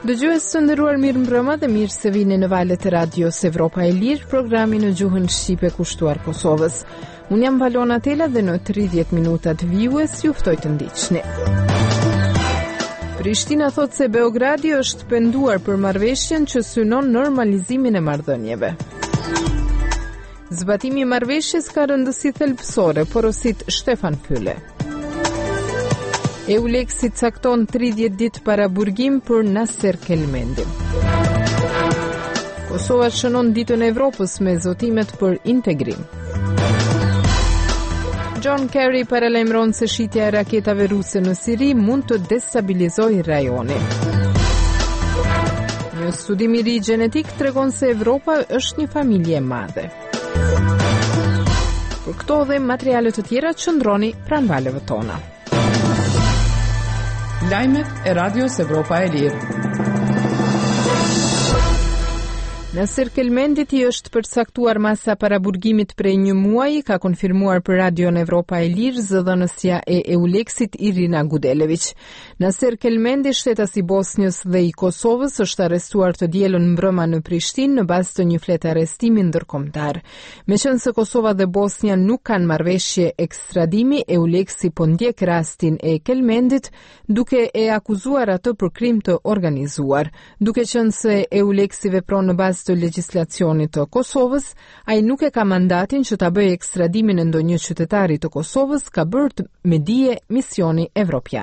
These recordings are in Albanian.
Dëgjues të nderuar, mirë mbrëma dhe mirë se vini në valët e radios Evropa e Lirë, programi në gjuhën shqipe kushtuar Kosovës. Unë jam Valona Tela dhe në 30 minutat vijues ju ftoj të ndiqni. Prishtina thot se Beogradi është penduar për marrëveshjen që synon normalizimin e marrëdhënieve. Zbatimi i marrëveshjes ka rëndësi thelbësore, porosit Stefan Füle. EULEX-i cakton 30 ditë para burgim për Naser Kelmendin. Kosova shënon ditën e Evropës me zotimet për integrim. John Kerry paralajmëron se shitja e raketave ruse në Siri mund të destabilizojë rajonin. Një studim i ri gjenetik tregon se Evropa është një familje e madhe. Për këto dhe materiale të tjera qëndroni pranë valëve tona. Lajmet e Radios Evropa e Lirë. Naser Kelmendit i është përcaktuar masa para burgimit prej një muaji, ka konfirmuar për Radion Evropa e Lirë zëdhënësja e EULEX-it Irina Gudelević. Naser Kelmendi, shtetas i Bosnjës dhe i Kosovës, është arrestuar të dielën mbrëma në Prishtinë në bazë të një fletë arrestimi ndërkombëtar. Meqense Kosova dhe Bosnja nuk kanë marrëveshje ekstradimi, EULEX-i po ndjek rastin e Kelmendit, duke e akuzuar atë për krim të organizuar. Duke qenë se EULEX-i vepron në bazë të legjislacionit të Kosovës, ai nuk e ka mandatin që ta bëjë ekstradimin e ndonjë qytetari të Kosovës, ka bërë me dije misioni evropian.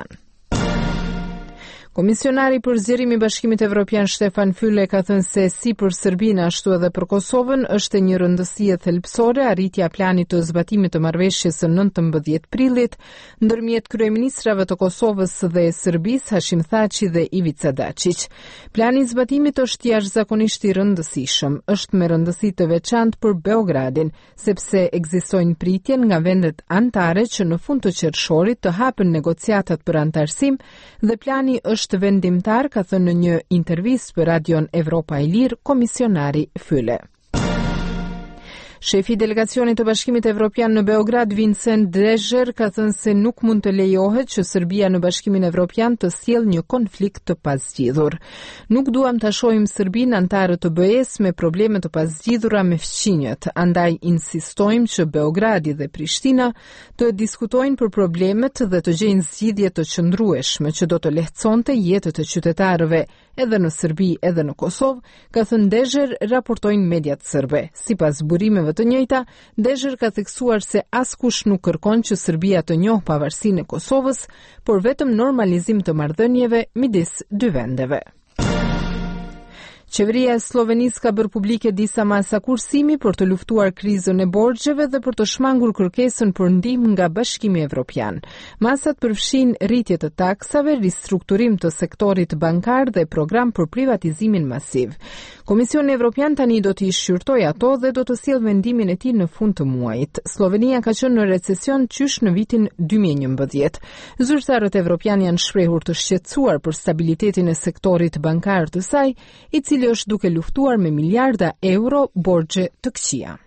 Komisionari për zgjerimi i Bashkimit Evropian Stefan Füle ka thënë se si për Serbinë ashtu edhe për Kosovën është një rëndësi e thelbësore arritja e planit të zbatimit të marrëveshjes së 19 prillit ndërmjet kryeministrave të Kosovës dhe Serbisë Hashim Thaçi dhe Ivica Dačić. Plani i zbatimit është jashtëzakonisht i rëndësishëm, është me rëndësi të veçantë për Beogradin, sepse ekzistojnë pritjen nga vendet anëtare që në fund të qershorit të hapen negociatat për antarësim dhe plani është vendimtar, ka thënë në një intervistë për Radion Evropa e Lirë komisionari Füle. Shefi i delegacionit të Bashkimit Evropian në Beograd, Vincent Drejer, ka thënë se nuk mund të lejohet që Serbia në Bashkimin Evropian të sjellë një konflikt të pazgjidhur. Nuk duam ta shohim Serbinë antare të BE-s me probleme të pazgjidhura me fqinjet, andaj insistojmë që Beogradi dhe Prishtina të diskutojnë për problemet dhe të gjejnë zgjidhje të qëndrueshme që do të lehtësonte jetën e qytetarëve edhe në Serbi edhe në Kosovë, ka thënë Drejer, raportojnë mediat serbe. Sipas burimeve të njëjta, Drejer ka theksuar se askush nuk kërkon që Serbia të njohë pavarësinë e Kosovës, por vetëm normalizim të marrëdhënieve midis dy vendeve. Qeveria e Slovenisë ka bërë publike disa masa kursimi për të luftuar krizën e borxheve dhe për të shmangur kërkesën për ndihmë nga Bashkimi Evropian. Masat përfshin rritje të taksave, ristrukturim të sektorit bankar dhe program për privatizimin masiv. Komisioni Evropian tani do t'i shqyrtojë ato dhe do të sjellë vendimin e tij në fund të muajit. Slovenia ka qenë në recesion qysh në vitin 2011. Zyrtarët evropian janë shprehur të shqetësuar për stabilitetin e sektorit bankar të saj, i cili është duke luftuar me miliarda euro borxhe të këqija.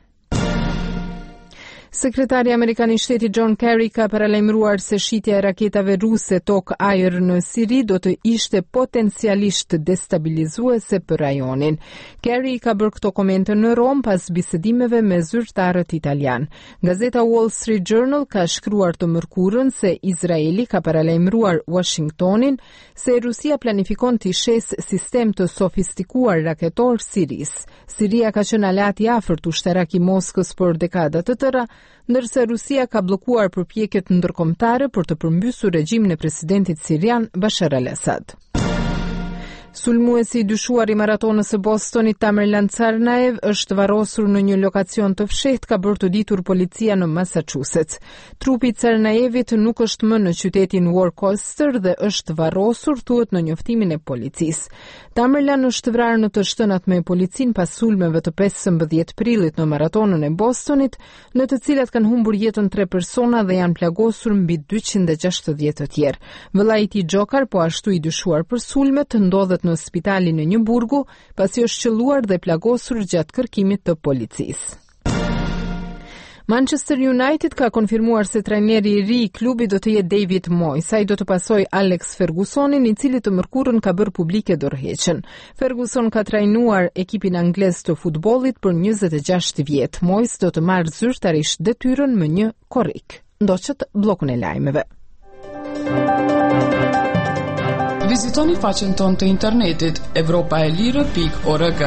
Sekretari Amerikan i Shtetit John Kerry ka paralajmëruar se shitja e raketave ruse tok-ajër në Siri do të ishte potencialisht destabilizuese për rajonin. Kerry ka bërë këto komente në Rom pas bisedimeve me zyrtarët italian. Gazeta Wall Street Journal ka shkruar të mërkurën se Izraeli ka paralajmëruar Washingtonin se Rusia planifikon të shes sistem të sofistikuar raketor Siris. Siria ka qenë alat i afërt ushtarak i Moskës për dekada të tëra, ndërsa Rusia ka bllokuar përpjekjet ndërkombëtare për të përmbysur regjimin e presidentit sirian Bashar al-Assad. Sulmuesi i dyshuar i maratonës së Bostonit Tamerlan Tsarnaev është varrosur në një lokacion të fshehtë, ka bërë të ditur policia në Massachusetts. Trupi i Tsarnaevit nuk është më në qytetin Worcester dhe është varrosur, thuhet në njoftimin e policisë. Tamerlan është vrarë në të shtënat me policin pas sulmeve të 15 prillit në maratonën e Bostonit, në të cilat kanë humbur jetën 3 persona dhe janë plagosur mbi 260 të tjerë. Vëllai i tij Gjokar, po ashtu i dyshuar për sulmet, ndodhet në spitalin e një burgu, pasi është qelluar dhe plagosur gjatë kërkimit të policisë. Manchester United ka konfirmuar se trajneri i ri i klubit do të jetë David Moyes, ai do të pasojë Alex Fergusonin, i cili të mërkurën ka bërë publike dorëheqjen. Ferguson ka trajnuar ekipin anglez të futbollit për 26 vjet. Moyes do të marrë zyrtarisht detyrën më një korrik. Ndoqët bllokun e lajmeve. Vizitoni faqen tonë të internetit evropaelire.org.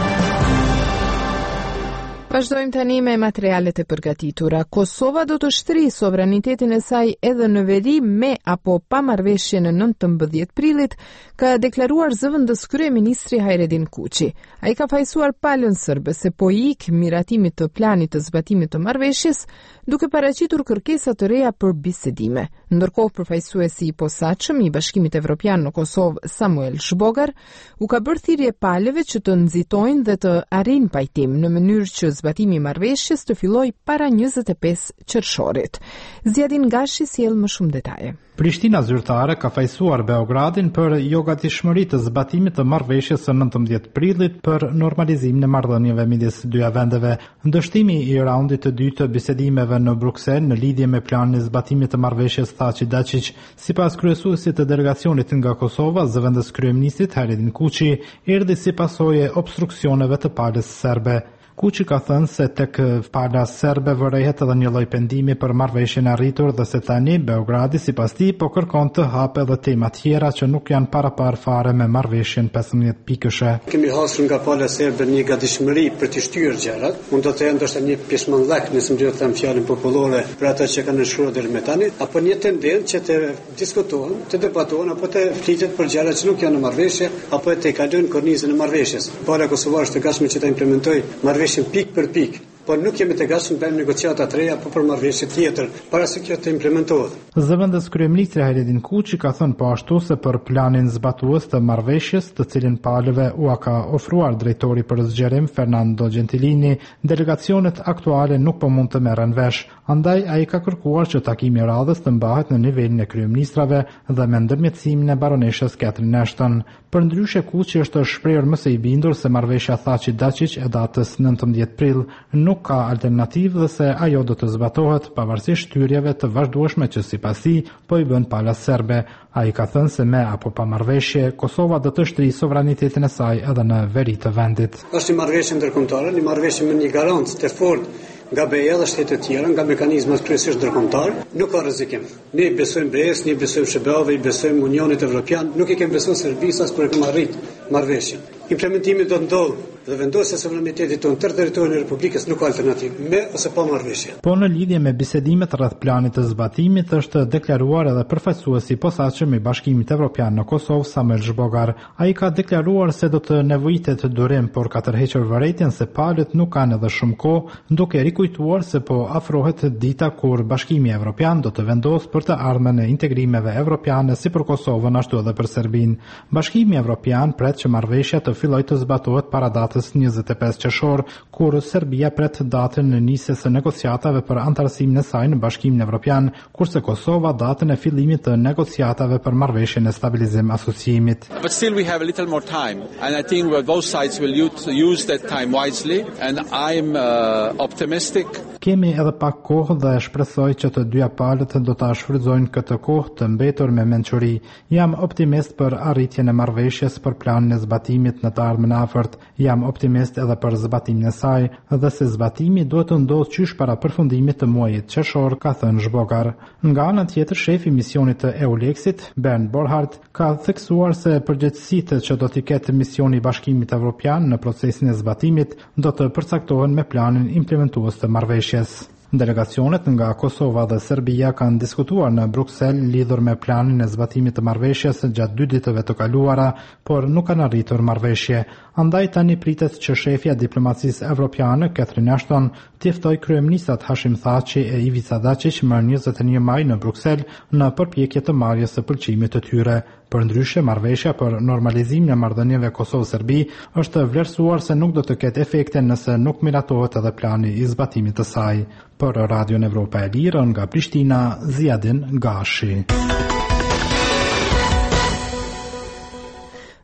Vazhdojmë tani me materialet e përgatitura. Kosova do të shtrijë sovranitetin e saj edhe në veri me apo pa marrëveshje në 19 prillit, ka deklaruar zëvendës kryeministri Hajredin Kuqi. Ai ka fajsuar palën serbe se po i ik miratimit të planit të zbatimit të marrëveshjes, duke paraqitur kërkesa të reja për bisedime. Ndërkohë, përfaqësuesi i posaçëm i Bashkimit Evropian në Kosovë, Samuel Zhbogar, u ka bërë thirrje palëve që të nxitojnë dhe të arrijnë pajtim në mënyrë që zbatimi i marrëveshjes të fillojë para 25 qershorit. Zjadin Gashi sjell më shumë detaje. Prishtina zyrtare ka fajsuar Beogradin për jogatishmëri të zbatimit të marrëveshjes së 19 prillit për normalizimin e marrëdhënieve midis dyja vendeve. Ndështimi i raundit të dytë të bisedimeve në Bruksel në lidhje me planin e zbatimit të marrëveshjes Thaçi Dačić, sipas kryesuesit të delegacionit nga Kosova, zëvendës kryeministrit Hajredin Kuqi, erdhi si pasojë obstruksioneve të palës serbe. Kuqi ka thënë se tek pala serbe vërehet edhe një lloj pendimi për marrëveshjen e arritur dhe se tani Beogradi sipas tij po kërkon të hapë edhe tema tjera që nuk janë parapar fare me marrëveshjen 15 pikëshe. Kemi hasur nga pala serbe një gatishmëri për të shtyrë gjërat. Mund të thënë ndoshta një pjesëmangllak, nëse më duhet të them fjalën popullore për ata që kanë shkruar deri më tani, apo një tendencë që të diskutohen, të debatohen apo të flitet për gjëra që nuk janë në marrëveshje apo të kalojnë kornizën e marrëveshjes. Pala kosovare është e gatshme që ta implementojë marrëveshjen pik për pik, por nuk jemi të gatshëm të bëjmë negociata të reja apo për marrëveshje tjetër, para se kjo të implementohet. Zëvendës kryeministri Hajredin Kuqi ka thënë po ashtu se për planin zbatues të marrëveshjes, të cilin palëve u ka ofruar drejtori për zgjerim Fernando Gentilini, delegacionet aktuale nuk po mund të merren vesh. Andaj ai ka kërkuar që takimi i radhës të mbahet në nivelin e kryeministrave dhe me ndërmjetësimin e baroneshës Catherine Ashton. Përndryshe Kuqi është shprehur më së i bindur se marrëveshja Thaçi Dačić e datës 19 prill nuk ka alternativë dhe se ajo do të zbatohet pavarësisht shtyrjeve të vazhdueshme që sipas tij po i bën pala serbe. Ai ka thënë se me apo pa marrëveshje, Kosova do të shtrijë sovranitetin e saj edhe në veri të vendit. Është një marrëveshje ndërkombëtare, një marrëveshje me një garancë të fortë nga BE dhe shtetet tjera, nga mekanizmat kryesisht ndërkombëtar, nuk ka rrezikim. Ne i besojmë BE-s, ne i besojmë SBA-ve, i besojmë Unionit Evropian, nuk i kemi besuar Serbisë as për të marrë marrëveshjen. Implementimi do të ndodhë dhe vendosja e sovranitetit tonë tërë territorin e Republikës nuk ka alternativë, me ose pa marrëveshje. Po në lidhje me bisedimet rreth planit të zbatimit është deklaruar edhe përfaqësuesi i posaçëm i Bashkimit Evropian në Kosovë, Samuel Zhbogar. Ai ka deklaruar se do të nevojitet durim, por ka tërhequr vërejtjen se palët nuk kanë edhe shumë kohë, duke rikujtuar se po afrohet dita kur Bashkimi Evropian do të vendos për të ardhmen e integrimeve evropiane si për Kosovën ashtu edhe për Serbinë. Bashkimi Evropian pret që marrëveshja të fillojë të zbatohet para datës 25 qershor, kur Serbia pret datën e nisjes së negociatave për antarësimin e saj në Bashkimin Evropian, kurse Kosova datën e fillimit të negociatave për marrëveshjen e stabilizim asociimit. But still we have a little more time, and I think both sides will use that time wisely, and I'm optimistic. Kemi edhe pak kohë dhe shpresoj që të dyja palët do ta shfrytëzojnë këtë kohë të mbetur me mençuri. Jam optimist për arritjen e marrëveshjes për planin e zbatimit në të ardhmen afërt. Jam optimist edhe për zbatimin e saj dhe se zbatimi duhet të ndodhë qysh para përfundimit të muajit qershor, ka thënë Zhbogar. Nga ana tjetër, shefi i misionit të EULEX-it, Bernd Borhardt, ka theksuar se përgjegjësitë që do t'i ketë misioni i Bashkimit Evropian në procesin e zbatimit do të përcaktohen me planin implementues të marrëveshjes. Delegacionet nga Kosova dhe Serbia kanë diskutuar në Bruksel lidhur me planin e zbatimit të marrëveshjes gjatë 2 ditëve të kaluara, por nuk kanë arritur marrëveshje. Andaj tani pritet që shefja e diplomacisë evropiane, Catherine Ashton, t'i ftojë kryeministrat Hashim Thaçi e Ivica Dačić më 21 maj në Bruksel në përpjekje të marrjes së pëlqimit të tyre. Përndryshe, marrëveshja për normalizimin e marrëdhënieve Kosovë-Serbi është vlerësuar se nuk do të ketë efekte nëse nuk miratohet edhe plani i zbatimit të saj. Për Radio Evropa e Lirë nga Prishtina, Zjadin Gashi.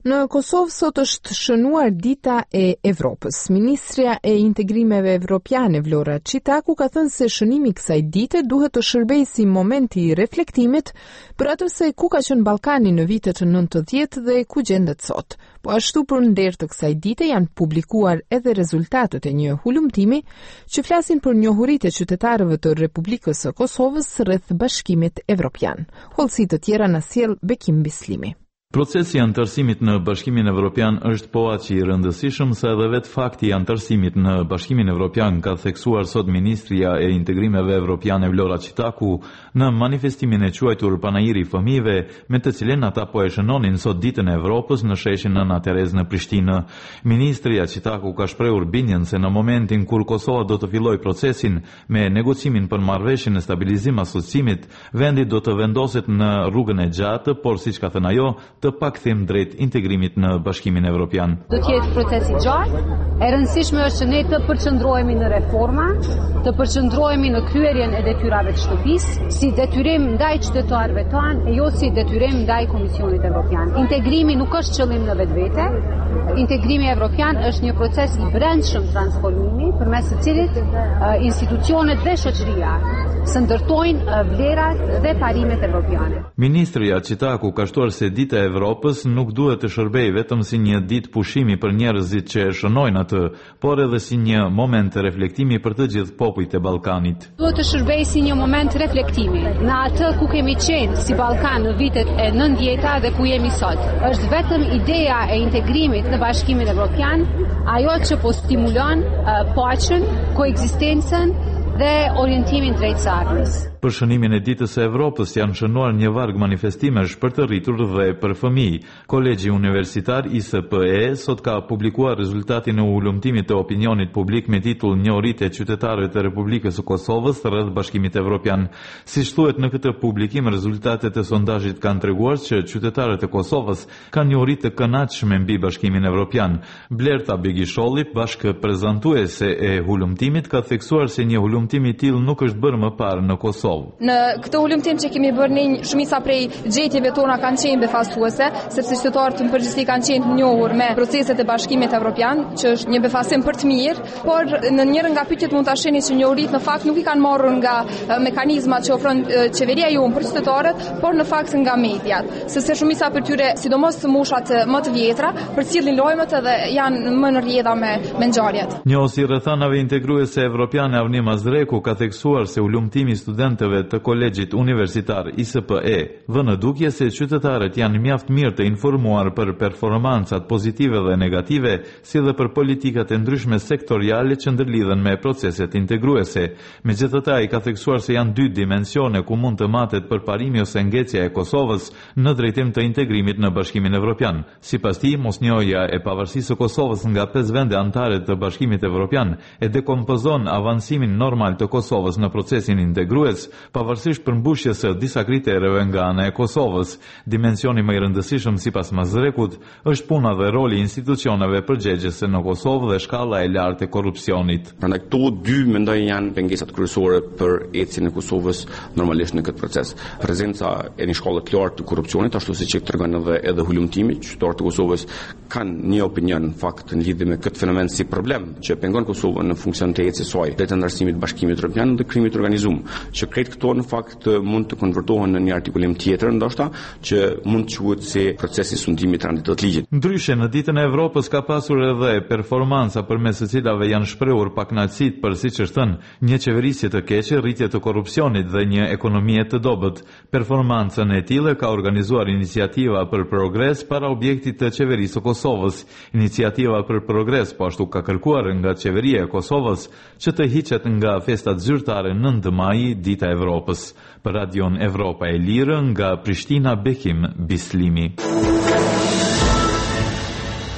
Në Kosovë sot është shënuar Dita e Evropës. Ministrja e Integrimeve Evropiane Vlora Çitaku ka thënë se shënimi i kësaj dite duhet të shërbejë si momenti i reflektimit për atë se ku ka qenë Ballkani në vitet 90 dhe ku gjendet sot. Po ashtu përnder të kësaj dite janë publikuar edhe rezultatet e një hulumtimi që flasin për njohuritë e qytetarëve të Republikës së Kosovës rreth Bashkimit Evropian. Hollësi të tjera na sjell Bekim Bislimi. Procesi i antarësimit në Bashkimin Evropian është po aq i rëndësishëm sa edhe vetë fakti i antarësimit në Bashkimin Evropian, ka theksuar sot Ministria e Integrimeve Evropiane Vlora Çitaku në manifestimin e quajtur Panajiri i fëmijëve, me të cilin ata po e shënonin sot ditën e Evropës në sheshin Nëna Terezë në Prishtinë. Ministria Çitaku ka shprehur bindjen se në momentin kur Kosova do të fillojë procesin me negocimin për marrëveshjen e stabilizim asociimit, vendi do të vendoset në rrugën e gjatë, por siç ka thënë ajo, të pakthim drejt integrimit në Bashkimin Evropian. Do të jetë proces i gjatë, e rëndësishme është që ne të përqendrohemi në reforma, të përqendrohemi në kryerjen e detyrave të shtëpisë, si detyrim ndaj qytetarëve tanë e jo si detyrim ndaj Komisionit Evropian. Integrimi nuk është qëllim në vetvete. Integrimi evropian është një proces i brendshëm transformimi, përmes të cilit institucionet dhe shoqëria së ndërtojnë vlerat dhe parimet evropiane. Ministria Çitaku ka shtuar se Dita e Evropës nuk duhet të shërbejë vetëm si një ditë pushimi për njerëzit që e shënojnë atë, por edhe si një moment të reflektimi për të gjithë popujt e Ballkanit. Duhet të shërbejë si një moment reflektimi në atë ku kemi qenë si Ballkan në vitet e 90-ta dhe ku jemi sot. Është vetëm ideja e integrimit në Bashkimin Evropian ajo që po stimulon paqen, koekzistencën dhe orientimin drejt së ardhmës. Për shënimin e Ditës së Evropës janë shënuar një varg manifestimesh për të rritur dhe për fëmijë. Kolegji Universitar ISPE sot ka publikuar rezultatin e ulumtimit të opinionit publik me titull Njohuritë e qytetarëve të Republikës së Kosovës rreth Bashkimit Evropian. Siç thuhet në këtë publikim, rezultatet e sondazhit kanë treguar që qytetarët e Kosovës kanë njohuri të kënaqshme mbi Bashkimin Evropian. Blerta Begisholli, bashkëprezantuese e hulumtimit, ka theksuar se një hulumtim i tillë nuk është bërë më parë në Kosovë. Në këtë hulumtim që kemi bërë ne, shumica prej gjetjeve tona kanë qenë befastuese, sepse qytetarët në përgjithësi kanë qenë të njohur me proceset e Bashkimit Evropian, që është një befasim për të mirë, por në njërin nga pyetjet mund ta shihni që njohuritë në fakt nuk i kanë marrur nga mekanizmat që ofron qeveria jonë për qytetarët, por në fakt nga mediat, sepse shumica për tyre, sidomos moshat më të vjetra, përcjellin lojmet dhe janë më në rrjedha me ngjarjet. Njohësi rrethanave integruese evropiane Avni Mazreku ka theksuar se hulumtimi studentëve të Kolegjit Universitar ISPE vë në dukje se qytetarët janë mjaft mirë të informuar për performancat pozitive dhe negative, si dhe për politikat e ndryshme sektoriale që ndërlidhen me proceset integruese. Megjithatë, ai ka theksuar se janë dy dimensione ku mund të matet përparimi ose ngecja e Kosovës në drejtim të integrimit në Bashkimin Evropian. Sipas tij, mosnjohja e pavarësisë së Kosovës nga 5 vende anëtare të Bashkimit Evropian e dekompozon avancimin normal të Kosovës në procesin integrues, pavarësisht përmbushjes së disa kritereve nga ana e Kosovës. Dimensioni më i rëndësishëm sipas Mazrekut është puna dhe roli i institucioneve përgjegjëse në Kosovë dhe shkalla e lartë e korrupsionit. Prandaj këto dy mendoj janë pengesat kryesore për ecjen e Kosovës normalisht në këtë proces. Prezenca e një shkallë të lartë të korrupsionit, ashtu siç e tregon edhe hulumtimi, qytetarët e Kosovës kanë një opinion në fakt në lidhje me këtë fenomen si problem që pengon Kosovën në funksion të ecjes saj drejt ndërsimit Bashkimit Evropian dhe krimit organizuar, që krejt këto në fakt mund të konvertohen në një artikulim tjetër, ndoshta që mund të quhet si procesi sundimit të randit të ligjit. Ndryshe, në Ditën e Evropës ka pasur edhe performanca përmes së cilave janë shprehur pakënaqësitë për, siç është thënë, një qeverisje të keqe, rritje të korrupsionit dhe një ekonomie të dobët. Performancën e tillë ka organizuar Iniciativa për Progres para objektit të qeverisë së Kosovës. Iniciativa për Progres po ashtu ka kërkuar nga qeveria e Kosovës që të hiqet nga festat zyrtare 9 maj, Dita e Evropës. Për Radion Evropa e Lirë, nga Prishtina, Bekim Bislimi.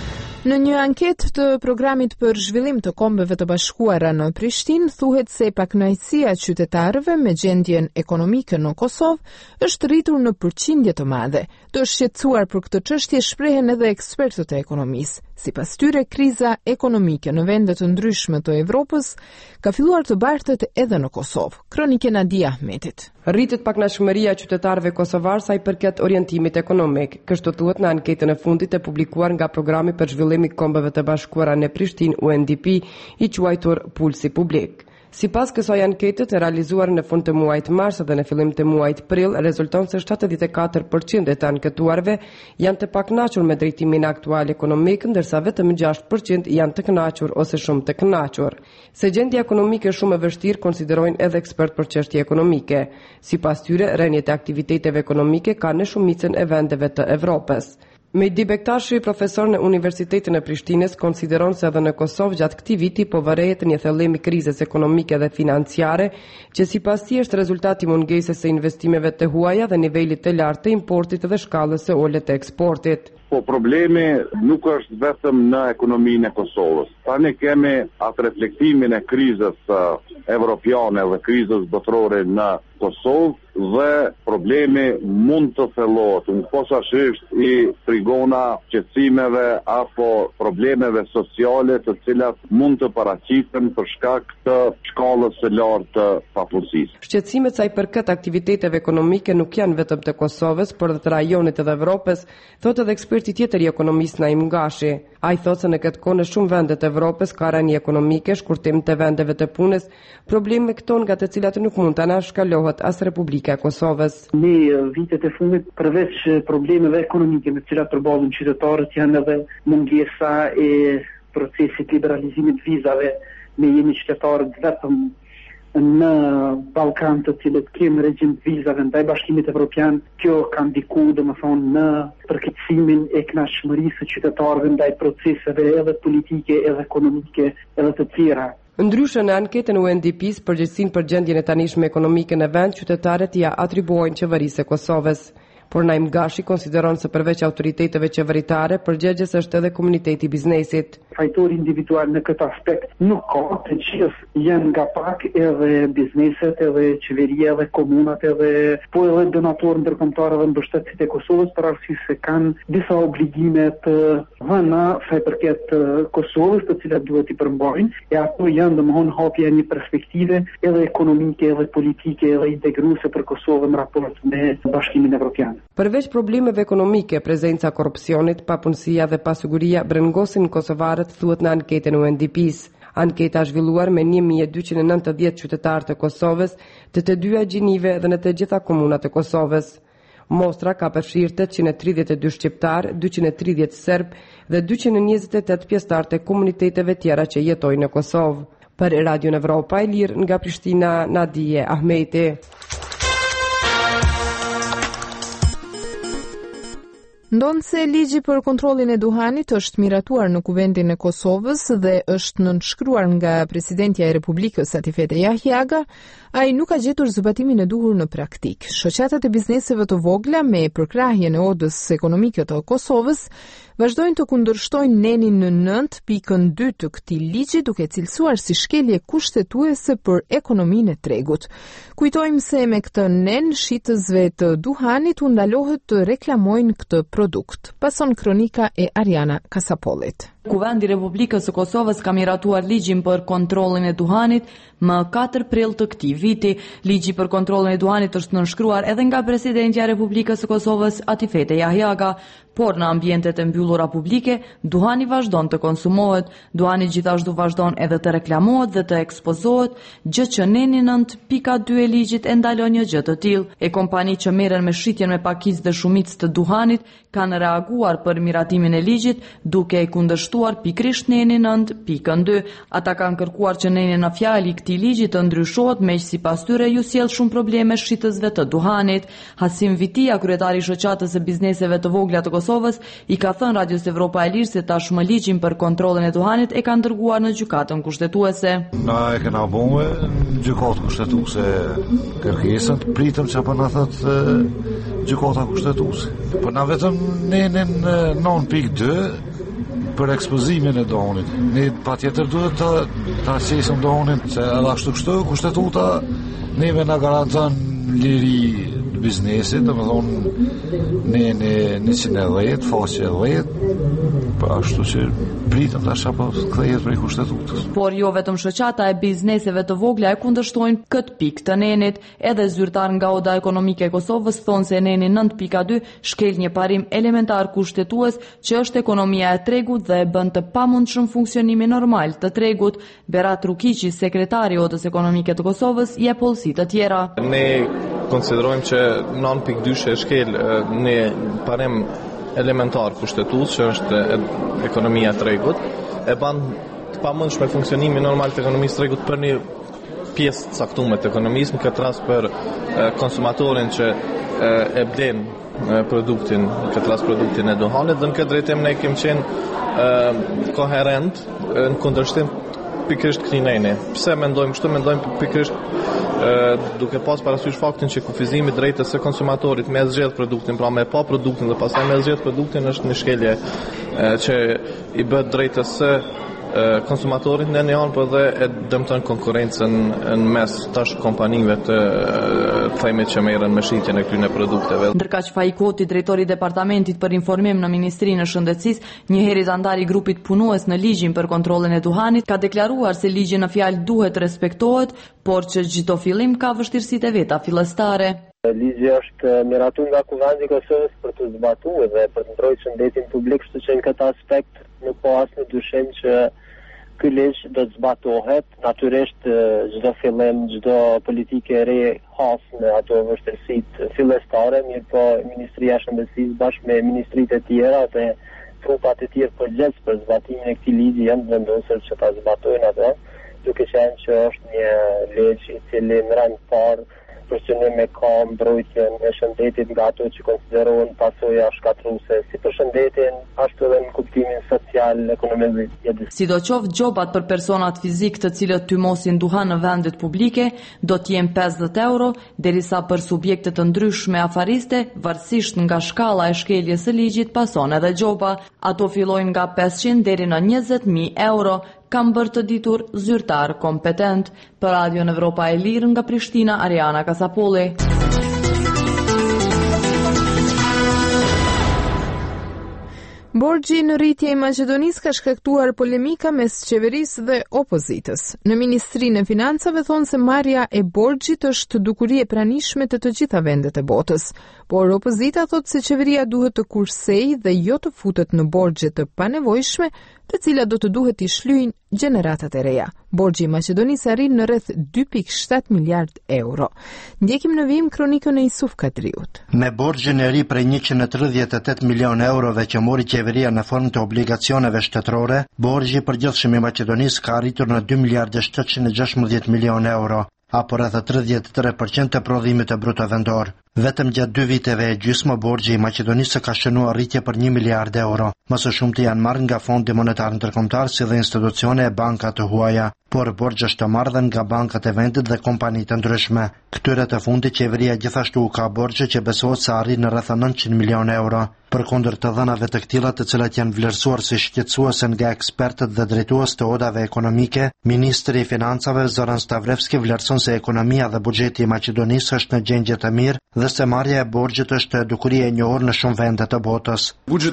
Në një anketë të programit për zhvillim të Kombeve të Bashkuara në Prishtinë, thuhet se pakënaqësia e qytetarëve me gjendjen ekonomike në Kosovë është rritur në përqindje të madhe. Të shqetësuar për këtë çështje shprehen edhe ekspertët e ekonomisë. Sipas tyre, kriza ekonomike në vende të ndryshme të Evropës ka filluar të bartet edhe në Kosovë. Kronike Nadia Ahmetit. Rritet pakënaqësia e qytetarëve kosovar sa i përket orientimit ekonomik. Kështu thuhet në anketën e fundit e publikuar nga Programi për zhvillim i Kombeve të Bashkuara në Prishtinë UNDP, i quajtur Pulsi Publik. Sipas kësaj ankete të realizuar në fund të muajit mars dhe në fillim të muajit prill, rezulton se 74% e të anketuarve janë të pakënaqur me drejtimin aktual ekonomik, ndërsa vetëm 6% janë të kënaqur ose shumë të kënaqur. Se gjendja ekonomike është shumë e vështirë, konsiderojnë edhe ekspert për çështje ekonomike. Sipas tyre, rënjet e aktiviteteve ekonomike kanë në shumicën e vendeve të Evropës. Mehdi Bektashi, profesor në Universitetin e Prishtinës, konsideron se edhe në Kosovë gjatë këtij viti po vërehet një thellim i krizës ekonomike dhe financiare, që sipas tij është rezultati i mungesës së investimeve të huaja dhe nivelit të lartë të importit dhe shkallës së ulët të eksportit. Po problemi nuk është vetëm në ekonominë e Kosovës. Tani kemi atë reflektimin e krizës evropiane dhe krizës botërore në Kosovë dhe problemi mund të thellohet posaçërisht i trigona qetësimeve apo problemeve sociale të cilat mund të paraqiten për shkak të shkallës së lartë të papunësisë. Shqetësimet sa i përket aktiviteteve ekonomike nuk janë vetëm të Kosovës, por edhe të rajonit të Evropës, thotë edhe eksperti tjetër i ekonomisë Naim Gashi. Ai thotë se në këtë kohë në shumë vende të Evropës ka rënje ekonomike, shkurtim të vendeve të punës, probleme këto nga të cilat nuk mund të anashkalohet as Republika e Kosovës. Në vitet e fundit, përveç problemeve ekonomike me të cilat përballen qytetarët, janë edhe mungesa e procesit liberalizimit vizave me jemi qytetarët vetëm në Ballkan të cilët kemë regjim vizave ndaj Bashkimit Evropian. Kjo ka ndikuar domethënë në përkeqësimin e kënaqësisë së qytetarëve ndaj proceseve edhe politike, edhe ekonomike, edhe të tjera. Ndryshe në anketën UNDP-s, përgjegjësinë për gjendjen e tanishme ekonomike në vend, qytetarët ja atribuojnë qeverisë së Kosovës. Por Naim Gashi konsideron se përveç autoriteteve qeveritare, përgjegjës është edhe komuniteti i biznesit. Fajtori individual në këtë aspekt nuk ka, të gjithë janë nga pak edhe bizneset, edhe qeveria, edhe komunat, edhe po edhe donatorë ndërkombëtar dhe mbështetësit e Kosovës, për arsye se kanë disa obligime të dhëna sa i përket Kosovës, të cilat duhet i përmbajnë, e ato janë domthonë hapja një perspektive edhe ekonomike, edhe politike, edhe integruese për Kosovën në raport me Bashkimin Evropian. Përveç problemeve ekonomike, prezenca korrupsionit, papunësia dhe pasiguria brengosën kosovarët, thuhet në anketën UNDP-s. Anketa zhvilluar me 1290 qytetarë të Kosovës, të dyja gjinive dhe në të gjitha komunat të Kosovës. Mostra ka përfshirë 832 shqiptar, 230 serb dhe 228 pjesëtar të komuniteteve tjera që jetojnë në Kosovë. Për Radio Evropa e Lirë nga Prishtina, Nadia Ahmeti. Ndonse ligji për kontrollin e duhanit është miratuar në Kuvendin e Kosovës dhe është nënshkruar nga presidentja e Republikës Atifete Jahjaga, ai nuk ka gjetur zbatimin e duhur në praktik. Shoqatat e bizneseve të vogla me përkrahjen e odës ekonomike të Kosovës vazhdojnë të kundërshtojnë nenin në 9.2 të këtij ligji, duke cilësuar si shkelje kushtetuese për ekonominë e tregut. Kujtojmë se me këtë nen shitësve të duhanit u ndalohet të reklamojnë këtë produkt. Pason kronika e Ariana Kasapollit. Kuvendi i Republikës së Kosovës ka miratuar ligjin për kontrollin e duhanit më 4 prill të këtij viti. Ligji për kontrollin e duhanit është nënshkruar edhe nga presidentja e Republikës së Kosovës Atifete Jahjaga, por në ambientet e mbyllura publike, duhani vazhdon të konsumohet, duhani gjithashtu vazhdon edhe të reklamohet dhe të ekspozohet, gjë që neni 9.2 e ligjit e ndalon një gjë të tillë. E kompani që merren me shitjen me pakicë dhe shumicë të duhanit kanë reaguar për miratimin e ligjit, duke e kundërshtuar pikërisht neni 9.2. Ata kanë kërkuar që neni në fjalë i këtij ligji të ndryshohet, meq sipas tyre ju sjell shumë probleme shitësve të duhanit. Hasim Vitia, kryetari i shoqatës së bizneseve të vogla të Kosovës, i ka thënë Radios Evropa e Lirë se tashmë ligjin për kontrollin e duhanit e kanë dërguar në gjykatën kushtetuese. Na e kena bënë në gjykatë kushtetuese kërkesën, pritëm që për në thëtë gjykata kushtetuese. Për na vetëm nenin 9.2 për ekspozimin e donit. Ne patjetër duhet ta qesim donin, se edhe ashtu kështu kushtetuta neve na garanton liri biznesit, domethënë në 110, faqe 10, po ashtu që pritëm tash apo kthehet prej kushtetutës. Por jo vetëm shoqata e bizneseve të vogla e kundërshtojnë këtë pikë të nenit, edhe zyrtar nga Oda Ekonomike e Kosovës thonë se neni 9.2 shkel një parim elementar kushtetues që është ekonomia e tregut dhe e bën të pamundshëm funksionimin normal të tregut. Berat Rukiqi, sekretari i Odës Ekonomike të Kosovës, jep pollësi të tjera. Ne konsiderojmë që 9.2 e shkel në parim elementar kushtetues që është ekonomia e tregut, e bën të pamundshme funksionimin normal të ekonomisë të tregut për një pjesë të caktuar të ekonomisë, në këtë rast për konsumatorin që e blen produktin, në këtë rast produktin e duhanit, dhe në këtë drejtim ne kemi qenë koherent në kundërshtim pikërisht këtij neni. Pse mendojmë kështu? Mendojmë pikërisht duke pas parasysh faktin që kufizimi i drejtës së konsumatorit me zgjedh produktin, pra me pa produktin dhe pastaj me zgjedh produktin, është një shkelje që i bëhet drejtës së konsumatorit në një anë, por dhe e dëmton konkurrencën në mes tash kompanive të themit që merren me shitjen e këtyre produkteve. Ndërkaq Fajkoti, drejtori i departamentit për informim në Ministrinë e Shëndetësisë, një herë antar i grupit punues në ligjin për kontrollin e duhanit, ka deklaruar se ligji në fjalë duhet respektohet, por që çdo fillim ka vështirësitë e veta fillestare. Ligji është miratuar nga Kuvendit i Kosovës për të zbatuar dhe për të mbrojtur shëndetin publik, kështu që në këtë aspekt nuk ka asnjë dyshim që ky ligj do të zbatohet. Natyrisht çdo fillim, çdo politikë e re has në ato vështirësitë fillestare, mirë po Ministria e Shëndetësisë bashkë me ministritë e tjera dhe trupat e tjerë përgjegjës për zbatimin e këtij ligji janë vendosur që ta zbatojnë atë, duke qenë që është një ligj i cili në rang parë përsynim me ka mbrojtjen e shëndetit nga ato që konsiderohen pasoja shkatruese si për shëndetin, ashtu edhe në kuptimin social, ekonomik. Sidoqoftë, gjobat për personat fizik të cilët tymosin duhan në vendet publike do të jenë 50 euro, derisa për subjekte të ndryshme afariste, varësisht nga shkalla e shkeljes së ligjit, pason edhe gjoba. Ato fillojnë nga 500 deri në 20.000 euro. Kam bërë të ditur zyrtar kompetent. Për Radion Evropa e Lirë nga Prishtina, Ariana Kasapolli. Borxhi në rritje i Maqedonisë ka shkaktuar polemika mes qeverisë dhe opozitës. Në Ministrinë e Financave thonë se marrja e borxhit është dukuri e pranishme të gjitha vendet e botës, por opozita thotë se qeveria duhet të kursejë dhe jo të futet në borxhe të panevojshme, të cilat do të duhet i shlyejnë gjeneratat e reja. Borxhi i Maqedonisë arrin në rreth 2.7 miliard euro. Ndjekim në vijim kronikën e Isuf Kadriut. Me borxhin e ri prej 138 milion eurove që mori qeveria në formë të obligacioneve shtetërore, borxhi i përgjithshëm i Maqedonisë ka arritur në 2 miliardë 716 milion euro, apo rreth 33% të prodhimit të bruto vendor. Vetëm gjatë 2 viteve e gjysmë borxhi i Maqedonisë ka shënuar rritje për 1 miliard euro. Më së shumti janë marrë nga Fondi Monetar Ndërkombëtar si dhe institucione e banka të huaja, por borxhi është të marrë nga bankat e vendit dhe kompani të ndryshme. Këtyre të fundit qeveria gjithashtu ka borxhe që besohet se arrin në rreth 900 milion euro. Përkundër të dhënave të këtilla, të cilat janë vlerësuar si shqetësuese nga ekspertët dhe drejtues të odave ekonomike, ministri i financave Zoran Stavrevski vlerëson se ekonomia dhe buxheti i Maqedonisë është në gjendje të mirë dhe se marrja e borxhit është dukuri e njohur në shumë vende të botës.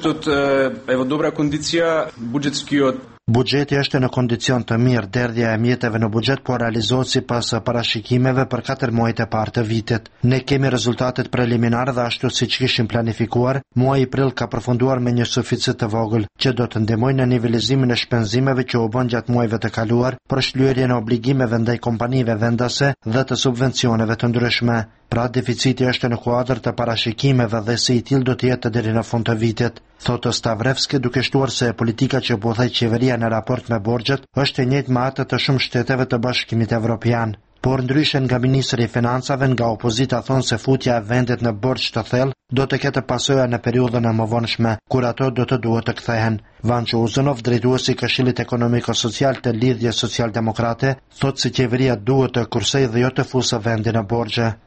Buxheti është në kondicion të mirë, derdhja e mjeteve në buxhet po realizohet sipas parashikimeve për 4 muajt e parë të vitit. Ne kemi rezultatet preliminare dhe ashtu siç kishim planifikuar, muaji prill ka përfunduar me një suficit të vogël, që do të ndihmojë në nivelizimin e shpenzimeve që u bën gjatë muajve të kaluar për shlyerjen e obligimeve ndaj kompanive vendase dhe të subvencioneve të ndryshme. Pra deficiti është në kuadër të parashikimeve dhe se i tillë do të jetë deri në fund të vitit, thotë Stavrevski, duke shtuar se politika që po thej qeveria në raport me borxhet është e njëjtë me atë të shumë shteteve të Bashkimit Evropian. Por ndryshe nga ministri i financave, nga opozita thonë se futja e vendit në borxh të thellë do të ketë pasoja në periudhën e mëvonshme, kur ato do të duhet të kthehen. Vanço Uzunov, drejtuesi i Këshillit Ekonomiko-Social të Lidhjes Social-Demokrate, thotë se qeveria duhet të kursejë dhe jo të fusë vendin në borxhe.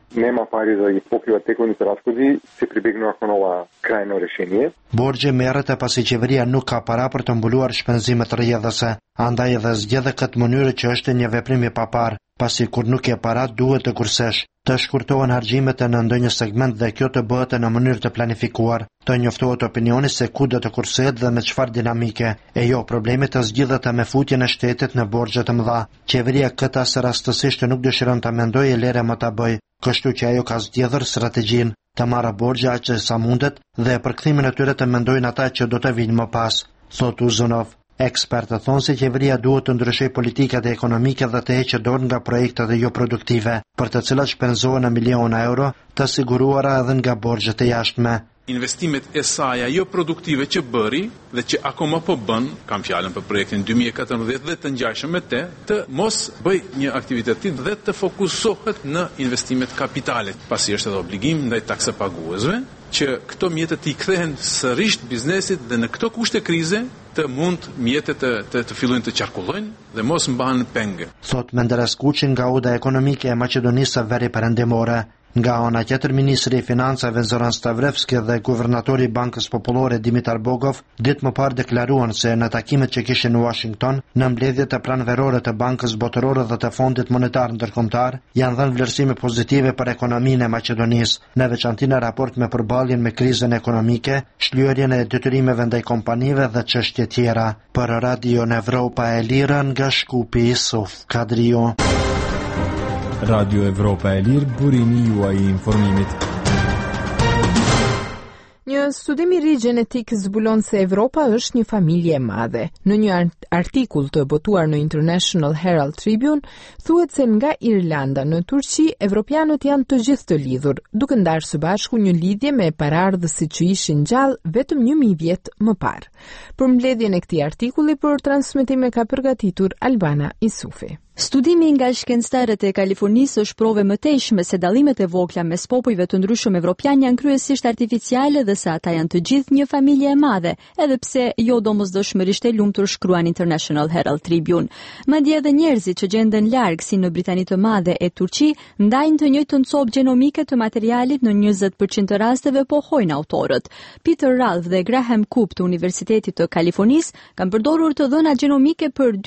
Nema pari za i pokriva tekovните разходи, se pribegnuo nova krajno rješenje. Borxhi merret pasi qeveria nuk ka para për të mbuluar shpenzimet rrjedhëse, andaj edhe zgjedhë këtë mënyrë që është një veprim i papar, pasi kur nuk e para duhet të kursesh, të shkurtohen harxhimet në ndonjë segment dhe kjo të bëhet në mënyrë të planifikuar, të njoftohet opinioni se ku do të kursehet dhe me çfarë dinamike, e jo problemet të zgjidhet me futjen e shtetit në borxhe të mëdha. Qeveria këtë as rastësisht nuk dëshiron ta mendojë e lere më ta bëj, kështu që ajo ka zgjedhur strategjinë të marrë borxhe aq sa mundet dhe për kthimin e tyre të mendojnë ata që do të vinë më pas, thot Uzunov. Ekspertët thonë se qeveria duhet të ndryshojë politikat ekonomike dhe të heqë dorë nga projektet jo produktive, për të cilat shpenzohen miliona euro, të siguruara edhe nga borxhet e jashtme. Investimet e saj jo produktive që bëri dhe që akoma po bën, kam fjalën për projektin 2014 dhe të ngjashëm me të mos bëj një aktivitet dhe të fokusohet në investimet kapitale, pasi është edhe obligim ndaj taksapaguesve që këto mjete të i kthehen sërish biznesit dhe në këto kushte krize të mund mjetet të fillojnë të qarkullojnë dhe mos mbahen penge. Thot Menderes Kuçi nga Uda Ekonomike e Maqedonisë së Veri Perëndimore. Nga ana tjetër, ministri i financave Zoran Stavrevski dhe guvernatori i Bankës Popullore Dimitar Bogov ditë më parë deklaruan se në takimet që kishin në Washington, në mbledhjet e pranverore të Bankës Botërore dhe të Fondit Monetar Ndërkombëtar, janë dhënë vlerësime pozitive për ekonominë e Maqedonisë, në veçanti në raport me përballjen me krizën ekonomike, shlyerjen e detyrimeve ndaj kompanive dhe çështje tjera. Për Radio Evropa e Lirë nga Shkupi, Isuf Kadrio. Radio Evropa e Lirë, burimi juaj i informimit. Një studim i ri gjenetik zbulon se Evropa është një familje e madhe. Në një artikull të botuar në International Herald Tribune, thuhet se nga Irlanda në Turqi, evropianët janë të gjithë të lidhur, duke ndarë së bashku një lidhje me paraardhësit që ishin gjallë vetëm 1000 vjet më parë. Për mbledhjen e këtij artikulli për transmetim ka përgatitur Albana Isufi. Studimi nga shkencëtarët e Kalifornisë është provë më tejshme se dallimet e vogla mes popujve të ndryshëm evropian janë kryesisht artificiale dhe se ata janë të gjithë një familje e madhe, edhe pse jo domosdoshmërisht e lumtur, shkruan International Herald Tribune. Madje edhe njerëzit që gjenden larg si në Britani të Madhe e Turqi ndajnë të njëjtën copë gjenomike të materialit në 20% të rasteve, pohojnë autorët. Peter Ralph dhe Graham Coop të Universitetit të Kalifornisë kanë përdorur të dhëna gjenomike për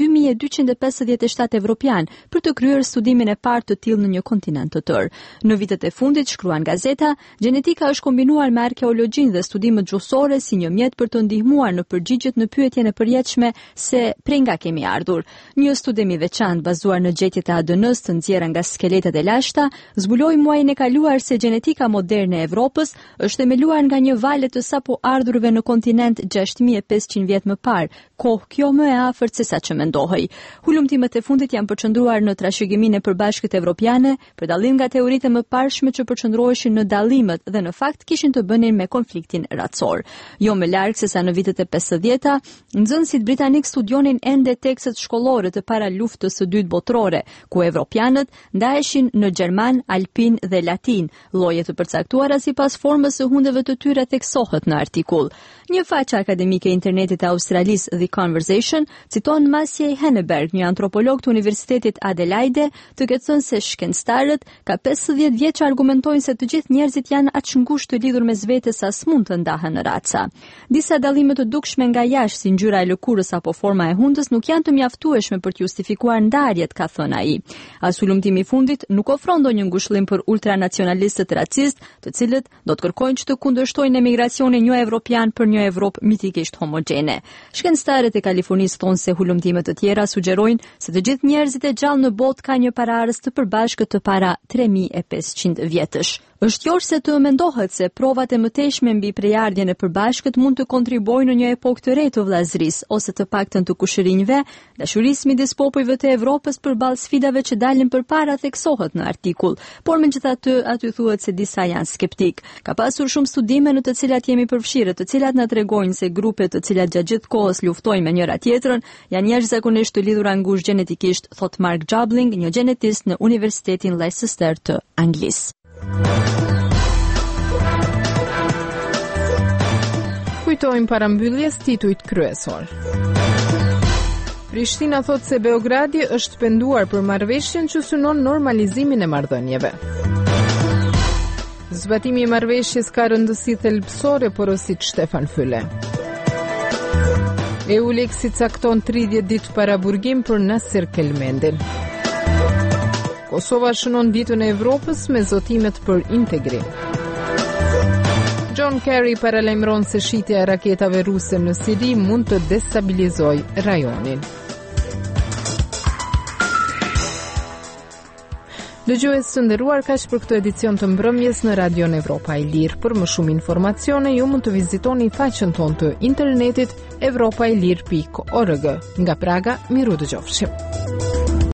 2257 evropian për të kryer studimin e parë të tillë në një kontinent të tërë. Në vitet e fundit, shkruan gazeta, gjenetika është kombinuar me arkeologjinë dhe studimet gjuhësore si një mjet për të ndihmuar në përgjigjet në pyetjen e përjetshme se prej nga kemi ardhur. Një studim i veçantë bazuar në gjetjet e ADN-s të nxjerra nga skeletet e lashta zbuloi muajin e kaluar se gjenetika moderne e Evropës është themeluar nga një valë të sapo ardhurve në kontinent 6500 vjet më parë, kohë kjo më e afërt se sa që mendohej. Hulumtimet e fundit janë përqendruar në trashëgiminë e përbashkët evropiane, për dallim nga teoritë e mëparshme që përqendroheshin në dallimet dhe në fakt kishin të bënin me konfliktin racor. Jo më larg se sa në vitet e 50-ta, nxënësit britanik studionin ende tekstet shkollore të para luftës së dytë botërore, ku evropianët ndaheshin në gjerman, alpin dhe latin. Lloje të përcaktuara sipas formës së hundeve të tyre theksohet në artikull. Një faqe akademike e internetit e Australisë, The Conversation, citon Maciej Henneberg, një antropolog të Universitetit Adelaide, të ketë thënë se shkencëtarët ka 50 vjet që argumentojnë se të gjithë njerëzit janë aq ngushtë të lidhur mes vetes sa s'mund të ndahen në raca. Disa dallime të dukshme nga jashtë, si ngjyra e lëkurës apo forma e hundës, nuk janë të mjaftueshme për të justifikuar ndarjet, ka thënë ai. As hulumtimi i fundit nuk ofron ndonjë ngushëllim për ultranacionalistët racist, të cilët do të kërkojnë që të kundërshtojnë emigracionin jo evropian për një Evropë mitikisht homogjene. Shkencëtarët e Kalifornisë thonë se hulumtimet të tjera sugjerojnë se të gjithë njerëzit e gjallë në botë ka një paraardhës të përbashkët të para 3500 vjetësh. Është jorë se të mendohet se provat e mëtejshme mbi prejardhjen e përbashkët mund të kontribuojnë në një epokë të re të vllazërisë ose të paktën të kushërinjve, dashurisë midis popujve të Evropës përballë sfidave që dalin përpara, theksohet në artikull, por megjithatë aty thuhet se disa janë skeptik. Ka pasur shumë studime në të cilat jemi përfshirë, të cilat na tregojnë se grupet të cilat gjatë gjithë kohës luftojnë me njëra tjetrën janë jashtëzakonisht të lidhura ngushtë gjenetikisht, thot Mark Jabling, një gjenetist në Universitetin Leicester të Anglisë. Kujtojmë parambylljes titujt kryesor. Prishtina thot se Beogradi është penduar për marrëveshjen që synon normalizimin e marrëdhënieve. Zbatimi i marrëveshjes ka rëndësi thelbësore, porosit Stefan Füle. EULEX-i cakton 30 ditë para burgim për Nasir Kelmendin. Kosova shënon ditën e Evropës me zotimet për integrim. John Kerry paralajmëron se shitja e raketave ruse në Siri mund të destabilizojë rajonin. Dëgjues të nderuar, kaq për këtë edicion të mbrëmjes në Radion Evropa e Lirë. Për më shumë informacione, ju mund të vizitoni faqen tonë të internetit evropaelir.org. Nga Praga, miru dëgjofshim.